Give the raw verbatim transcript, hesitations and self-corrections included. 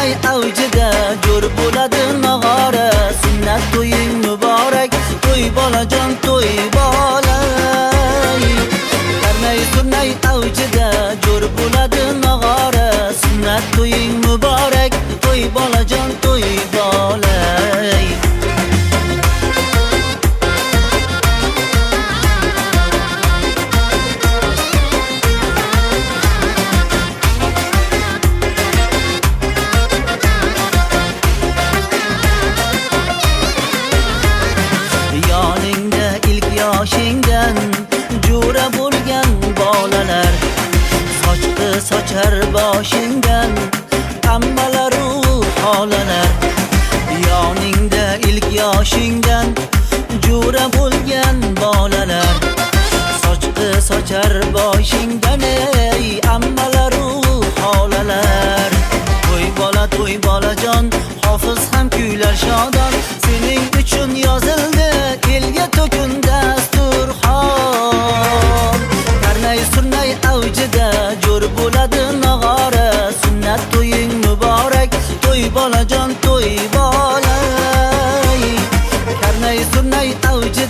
surnay avjida jo'r bo'ladi nog'ora. Sunnat to'ying muborak, to'y bolajon to'y bola. Karnay surnay avjida jo'r bo'ladi nog'ora. Sunnat to'ying muborak, to'y bolajon to'y bola. Yoningda ilk yoshingdan jo'ra bo'lgan bolalar, sochqi sochar boshingdan ammalaru xolalar. Yoningda ilk yoshingdan jo'ra bo'lgan bolalar, sochqi sochar boshingdan ey ammalaru xolalar. To'y bola to'y bolajon, hofiz ham kuylar shodon, sening uchun yozildi elga to'kin dasturxon. Karnay surnay avjida jo'r bo'ladi nog'ora. Sunnat to'ying muborak, to'y bolajon to'y bola. Karnay surnay avjida